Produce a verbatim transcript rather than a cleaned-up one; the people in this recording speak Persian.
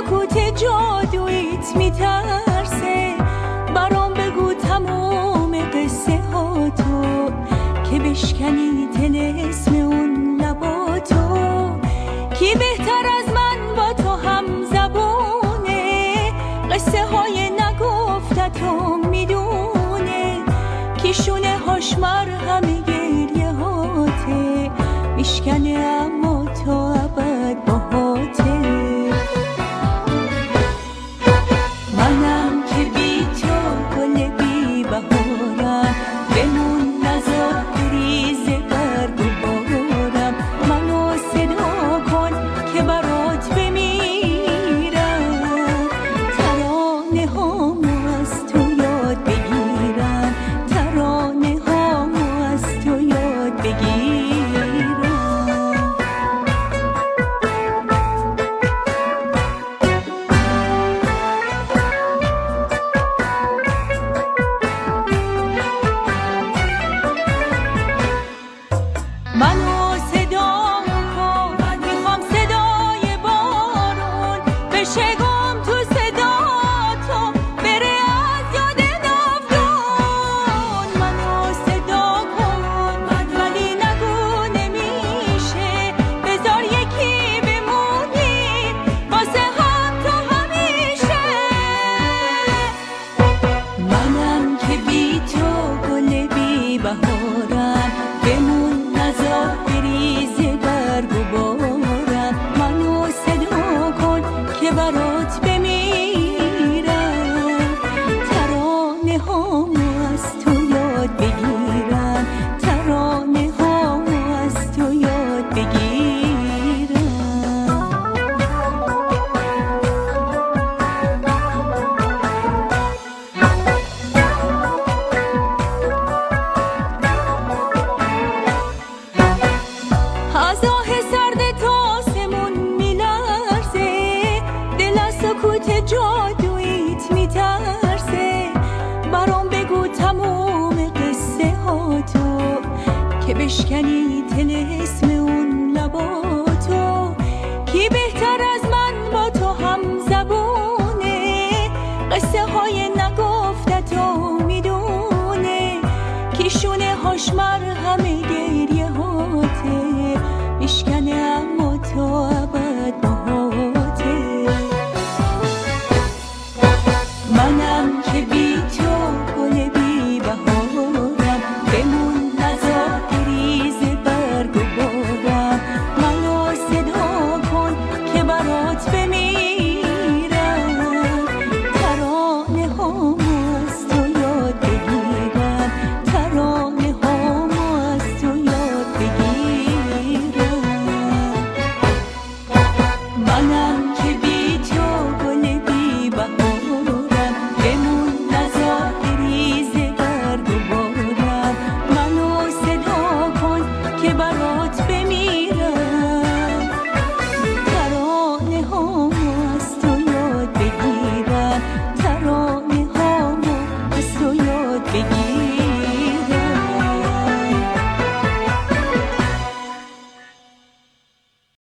سکوت جادویت میترسه. برام بگو تموم قصه ها تو، که بشکنی طلسم اون لباتو. کی بهتر از من با تو هم زبونه، قصه های نگفتتو میدونه. کی شونه هاش مرهم گریه هاته، میشکنه اما تو ابد باهاته. منم که بی تو گل بی بهارم، بمون نذار ریز برگ و بارم. منو صدا کن که برات بمیرم، ترانه هامو از تو یاد بگیرم، ترانه هامو از تو یاد بگیرم. منو صدا کن، میخوام صدای بارون بشه گم تو صدا تو، بره از یاد ناودون. منو صدا کن ولی نگو نمیشه، بذار یکی بمونیم واسه هم تو همیشه. منم که بی تو گل بی بهارم، بمون نذار بریزه برگ و بارم. منو صدا کن که برات بمیرم، ترانه هامو از تو یاد بگیرم، ترانه هامو از تو یاد بگیرم. از آه سرد تاسمون میلرزه، دل از سکوت جادویت میترسه. برام بگو تموم قصه ها تو، که بشکنی طلسم اون لباتو. کی بهتر از من با تو هم زبونه، قصه های نگفتتو میدونه. کی شونه هاش مرهم گریه هاته، میشکنه اما تو ابد باهاته. منم که بی تو گل بی بهارم، بمون نذار بریزه برگ و بارم. منو صدا کن که برات بمیرم، ترانه هامو از تو یاد بگیرم، ترانه هامو از تو یاد بگیرم. منم که بی تو گل بی بهارم، بمون نذار بریزه برگ و بارم. منو صدا کن که برات بمیرم، ترانه هامو از تو یاد بگیرم، ترانه هامو از تو یاد بگیرم.